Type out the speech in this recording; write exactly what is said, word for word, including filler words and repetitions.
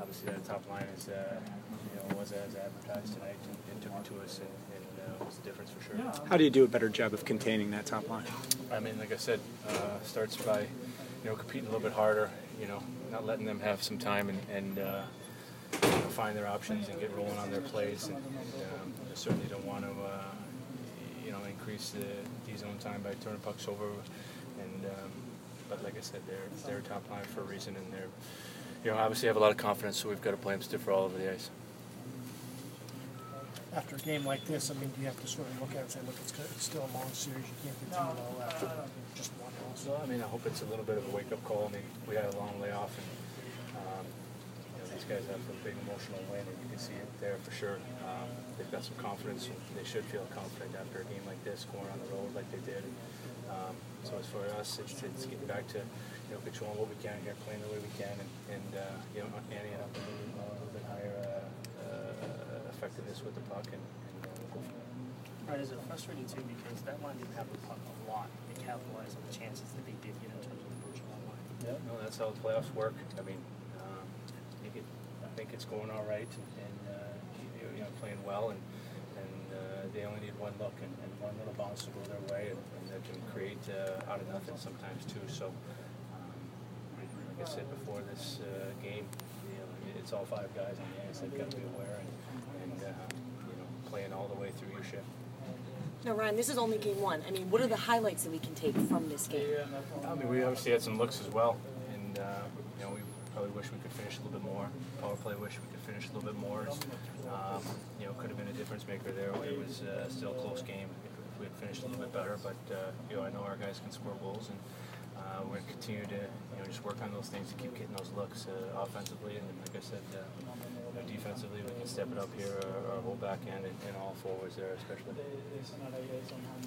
obviously that top line is, uh, you know, was as advertised tonight and, and took it to us, and, and uh, was the difference for sure. How do you do a better job of containing that top line? I mean, like I said, uh, starts by, you know, competing a little bit harder, you know, not letting them have some time and, and uh, you know, find their options and get rolling on their plays. And, and um, I certainly don't want to, uh, you know, increase the D-zone time by turning pucks over. And um, but like I said, they're they're top line for a reason, and they're, you know, obviously have a lot of confidence, so we've got to play them stiff all over the ice. After a game like this, I mean, do you have to sort of look at it and say, look, it's, it's still a long series, you can't get too low after just one loss? So, I mean, I hope it's a little bit of a wake-up call. I mean, we had a long layoff, and um, you know, these guys have a big emotional win, and you can see it there for sure. Um, they've got some confidence, and they should feel confident after a game like this, going on the road like they did. Um, so as for us, it's, it's getting back to, you know, controlling what we can here, playing the way we can, and, and uh, you know, anteing up a little, a little bit higher uh, uh, effectiveness with the puck, and, and uh, we'll go from there. Right, is it frustrating too because that line didn't have the puck a lot to capitalize on the chances that they did get in terms of the virtual line? Yeah, no, that's how the playoffs work. I mean, um, I think it, I think it's going all right, and, and uh, you, you know, playing well, and and uh, they only need one look and, and one little bounce to go their way, and, and that can create uh, out of nothing sometimes too. So, um, like I said before this uh, game, you know, it's all five guys on the ice. They've got to be aware and, and uh, you know, playing all the way through your shift. Now, Ryan, this is only game one. I mean, what are the highlights that we can take from this game? I mean, we obviously had some looks as well, and uh, you know, we probably wish we could finish a little bit more. Power play, wish we could finish a little bit more. Um, you know, could have been a difference maker there. It was uh, still a close game if we had finished a little bit better. But uh, you know, I know our guys can score goals, and uh, we're going to continue to, you know, just work on those things to keep getting those looks uh, offensively. And like I said, uh, you know, defensively, we can step it up here, our, our whole back end and, and all forwards there, especially.